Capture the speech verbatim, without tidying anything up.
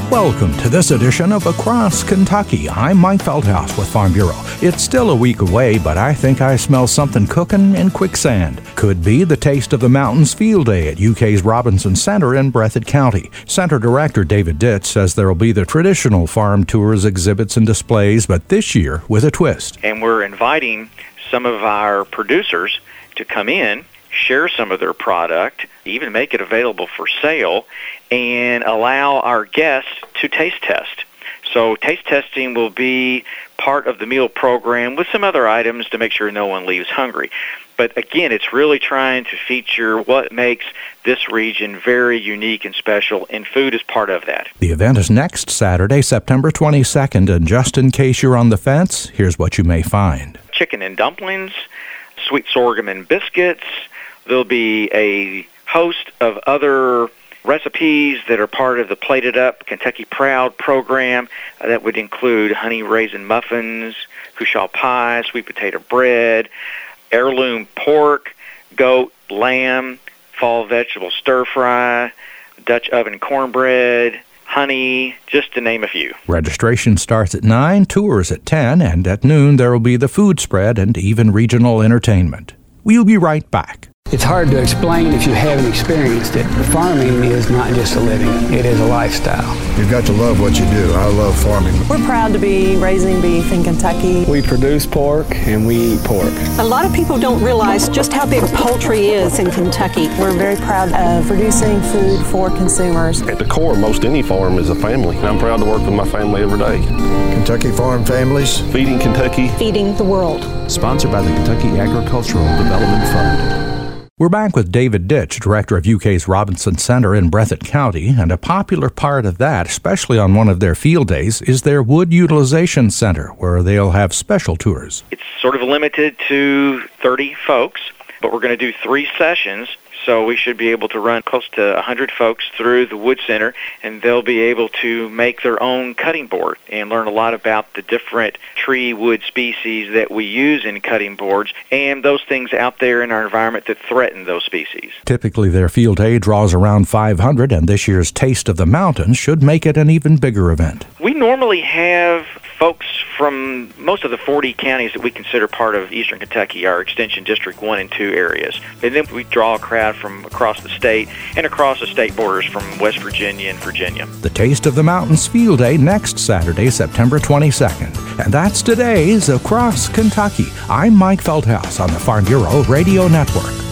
Welcome to this edition of Across Kentucky. I'm Mike Feldhaus with Farm Bureau. It's still a week away, but I think I smell something cooking in quicksand. Could be the Taste of the Mountains Field Day at U K's Robinson Center in Breathitt County. Center Director David Ditch says there will be the traditional farm tours, exhibits, and displays, but this year with a twist. And we're inviting some of our producers to come in, share some of their product, even make it available for sale, and allow our guests to taste test. So taste testing will be part of the meal program with some other items to make sure no one leaves hungry. But again, it's really trying to feature what makes this region very unique and special, and food is part of that. The event is next Saturday, September twenty-second, and just in case you're on the fence, here's what you may find. Chicken and dumplings, sweet sorghum and biscuits. There'll be a host of other recipes that are part of the Plated Up Kentucky Proud program. Uh, that would include honey raisin muffins, cushaw pie, sweet potato bread, heirloom pork, goat, lamb, fall vegetable stir fry, Dutch oven cornbread, honey, just to name a few. Registration starts at nine, tours at ten, and at noon there will be the food spread and even regional entertainment. We'll be right back. It's hard to explain if you haven't experienced it. Farming is not just a living, it is a lifestyle. You've got to love what you do. I love farming. We're proud to be raising beef in Kentucky. We produce pork and we eat pork. A lot of people don't realize just how big poultry is in Kentucky. We're very proud of producing food for consumers. At the core, most any farm is a family. I'm proud to work with my family every day. Kentucky Farm Families. Feeding Kentucky. Feeding the world. Sponsored by the Kentucky Agricultural Development Fund. We're back with David Ditch, director of U K's Robinson Center in Breathitt County, and a popular part of that, especially on one of their field days, is their Wood Utilization Center, where they'll have special tours. It's sort of limited to thirty folks, but we're going to do three sessions, so we should be able to run close to one hundred folks through the Wood Center, and they'll be able to make their own cutting board and learn a lot about the different tree wood species that we use in cutting boards and those things out there in our environment that threaten those species. Typically, their field day draws around five hundred, and this year's Taste of the Mountains should make it an even bigger event. We normally have folks from most of the forty counties that we consider part of Eastern Kentucky, our Extension District one and two areas. And then we draw a crowd from across the state and across the state borders from West Virginia and Virginia. The Taste of the Mountains Field Day next Saturday, September twenty-second. And that's today's Across Kentucky. I'm Mike Feldhaus on the Farm Bureau Radio Network.